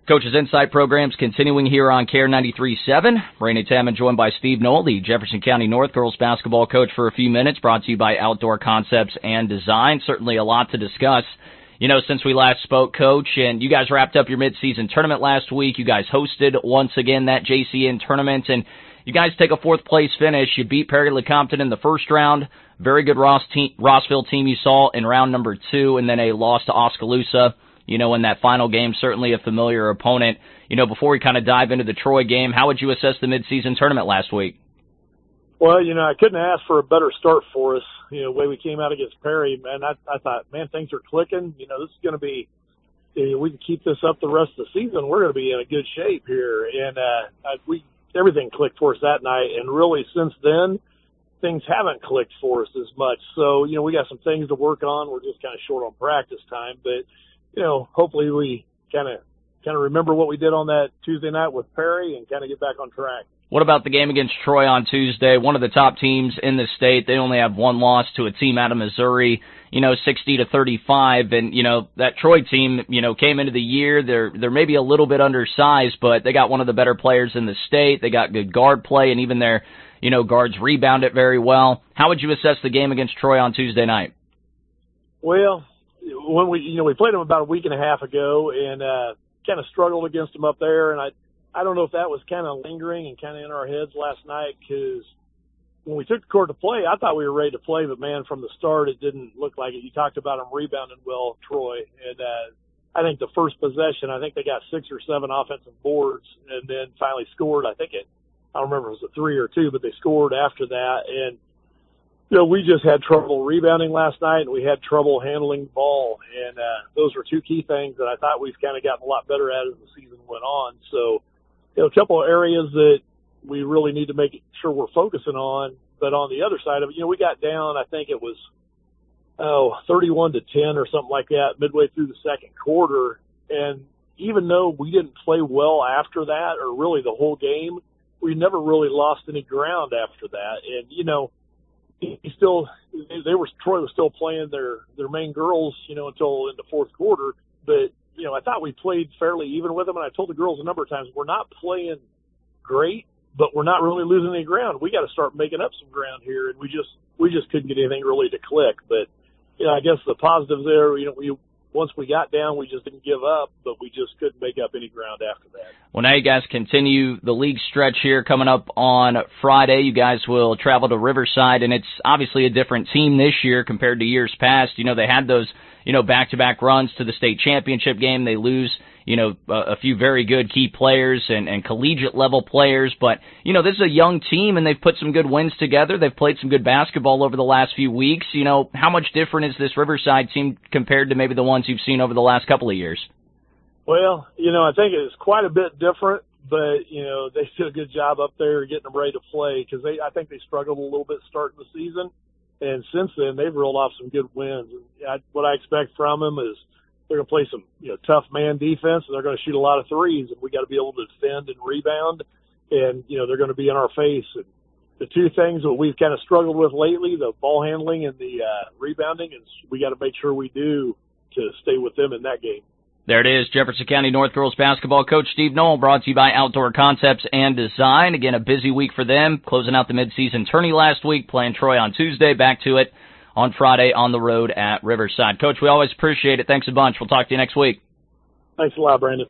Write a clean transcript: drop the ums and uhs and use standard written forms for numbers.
Coach's Insight program's continuing here on KARE 93.7. Brandon Tamman joined by Steve Knoll, the Jefferson County North girls basketball coach, for a few minutes, brought to you by Outdoor Concepts and Design. Certainly a lot to discuss, since we last spoke, Coach, and you guys wrapped up your midseason tournament last week. You guys hosted once again that JCN tournament, and you guys take a fourth-place finish. You beat Perry-Lecompton in the first round. Very good Rossville team you saw in round number 2, and then a loss to Oskaloosa, in that final game. Certainly a familiar opponent. Before we kind of dive into the Troy game, how would you assess the midseason tournament last week? Well, I couldn't ask for a better start for us. The way we came out against Perry, man, I thought, man, things are clicking. This is going to be, we can keep this up the rest of the season. We're going to be in a good shape here. And everything clicked for us that night. And really since then, things haven't clicked for us as much. So, we got some things to work on. We're just kind of short on practice time. But, hopefully we kind of remember what we did on that Tuesday night with Perry and kind of get back on track. What about the game against Troy on Tuesday? One of the top teams in the state. They only have one loss to a team out of Missouri, 60-35. And, that Troy team, came into the year. They're maybe a little bit undersized, but they got one of the better players in the state. They got good guard play, and even their, guards rebound it very well. How would you assess the game against Troy on Tuesday night? Well, when we played them about a week and a half ago and kind of struggled against them up there, and I don't know if that was kind of lingering and kind of in our heads last night, because when we took the court to play, I thought we were ready to play, but man, from the start, it didn't look like it. You talked about them rebounding well, Troy, and I think the first possession, I think they got 6 or 7 offensive boards and then finally scored. I don't remember if it was a 3 or 2, but they scored after that. And, we just had trouble rebounding last night, and we had trouble handling the ball. And those were 2 key things that I thought we've kind of gotten a lot better at as the season went on. So, a couple of areas that we really need to make sure we're focusing on. But on the other side of it, we got down, I think it was, 31-10 or something like that midway through the second quarter. And even though we didn't play well after that, or really the whole game, we never really lost any ground after that. And, Troy was still playing their main girls, until in the fourth quarter. But, I thought we played fairly even with them. And I told the girls a number of times, we're not playing great, but we're not really losing any ground. We got to start making up some ground here. And we just couldn't get anything really to click. But, I guess the positives there, once we got down, we just didn't give up, but we just couldn't make up any ground after that. Well, now you guys continue the league stretch here coming up on Friday. You guys will travel to Riverside, and it's obviously a different team this year compared to years past. They had those, back-to-back runs to the state championship game. They lose, a few very good key players and collegiate-level players. But, this is a young team, and they've put some good wins together. They've played some good basketball over the last few weeks. How much different is this Riverside team compared to maybe the ones you've seen over the last couple of years? Well, I think it's quite a bit different, but, they did a good job up there getting them ready to play, because I think they struggled a little bit starting the season. And since then, they've rolled off some good wins. And what I expect from them is they're going to play some, tough man defense, and they're going to shoot a lot of threes, and we got to be able to defend and rebound. And, they're going to be in our face. And the 2 things that we've kind of struggled with lately, the ball handling and the rebounding, and we got to make sure we do to stay with them in that game. There it is, Jefferson County North girls basketball coach Steve Knoll, brought to you by Outdoor Concepts and Design. Again, a busy week for them, closing out the midseason tourney last week, playing Troy on Tuesday, back to it on Friday on the road at Riverside. Coach, we always appreciate it. Thanks a bunch. We'll talk to you next week. Thanks a lot, Brandon.